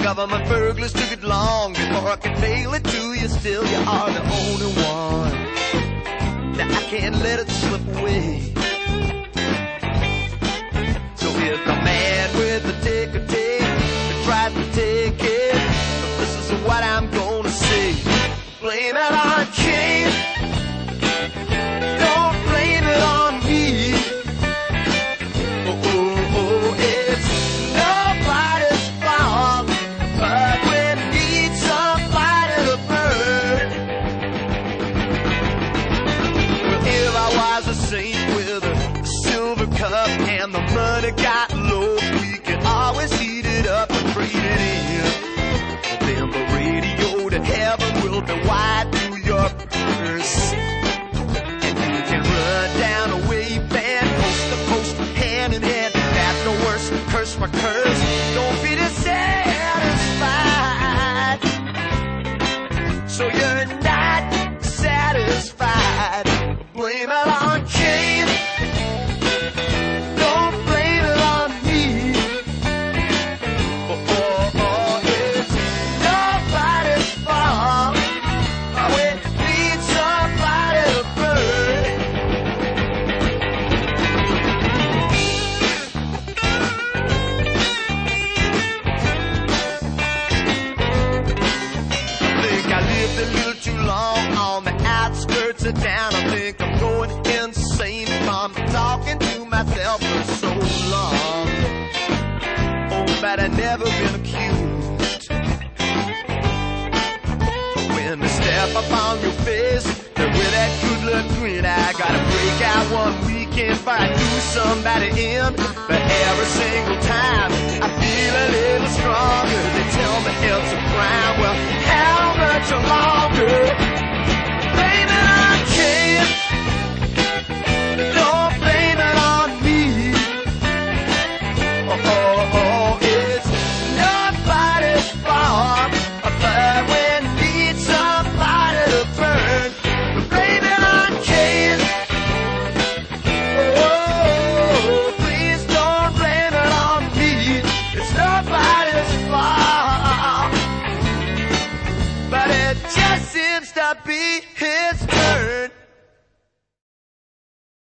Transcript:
government burglars took it long before I could mail it to you. Still, you are the only one. Now I can't let it slip away. So if the man with the ticker tape tries to take it, this is what I'm gonna say. Blame it on Kane. Don't blame it on me. Oh, oh, oh, it's nobody's fault, but we need somebody to burn. Well, if I was a saint with a silver cup and the money got low, we could always heat it up and trade it in. Then the radio to heaven will be wide through your purse, and you can run down a wave band, post to post, hand in hand. That's no worse, curse for curse. Don't be dissatisfied, so you're not satisfied. Blame it on Kane. Don't blame it on me. Oh, oh, oh, it's nobody's fault. We need somebody to burn. I think I lived a little too long on the outskirts of town. I think I'm going insane from talking to myself for so long. Oh, but I've never been accused. But when they step up on your face with that good luck grin, I gotta break out one weekend before I do somebody in. But every single time I feel a little stronger. They tell me it's a crime. Well, how much longer? Blame it on Kane. Don't blame it on me. Oh, oh, oh, it's nobody's fault, but we need somebody to burn. Blame it on Kane. Oh, please don't blame it on me. It's nobody's fault, but it just seems to be